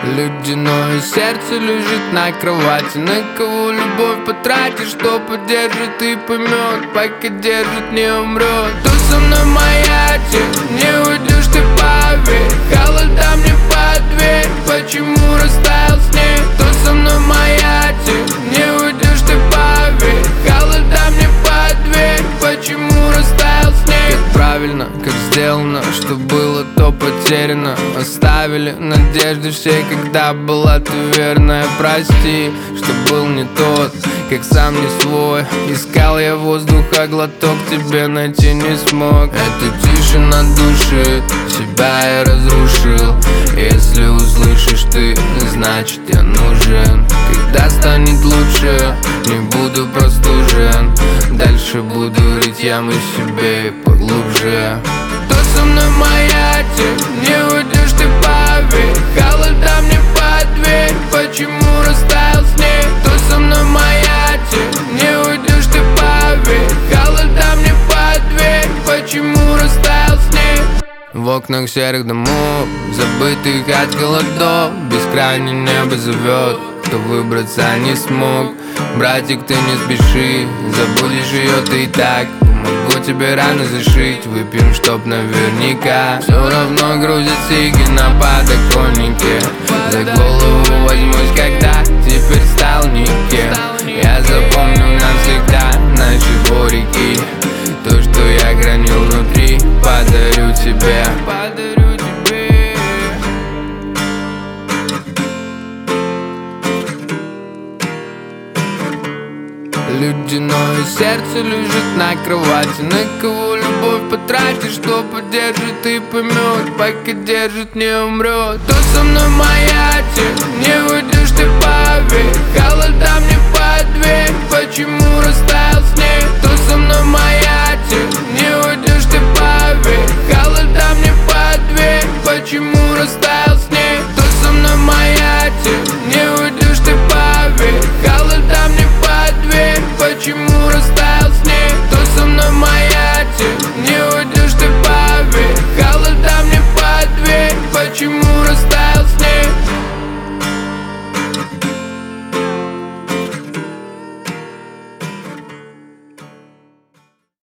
Ледяное сердце лежит на кровати. На кого любовь потратишь, что поддержит и поймет, пока держит, не умрет. Кто со мной маячит, не уйдешь ты, поверь. Холода мне под дверь, почему растаял снег? Кто со мной маячит, не уйдешь ты, поверь. Холода мне под дверь, почему растаял снег? Как правильно, как сделано, что было, то потеряно. Оставили надежды все, когда была ты верная. Прости, что был не тот, как сам не свой. Искал я воздуха, глоток тебе найти не смог. Эта тишина душит, себя я разрушил. Если услышишь ты, значит я нужен. Когда станет лучше, не буду простужен. Дальше буду рыть ямы себе и поглубже. Кто со мной маячит, не уйдешь ты, поверь. Холода мне под дверь, почему растаял снег? Кто со мной маячит, не уйдешь ты, поверь. Холода мне под дверь, почему растаял снег? В окнах серых домов, забытых от холодов, бескрайнее небо зовет, кто выбраться не смог. Братик, ты не спеши, забудешь ее ты и так. Помогу тебе рано зашить, выпьем, чтоб наверняка. Все равно грузят сиги на подоконнике. За голову возьмусь, когда теперь стал никем. Я запомню навсегда наши дворики. То, что я хранил внутри, подарю тебе. Ледяное сердце лежит на кровати. На кого любовь потратишь, что поддержит и поймет, пока держит, не умрет. Кто со мной маячит, не уйдешь ты, поверь. Холода мне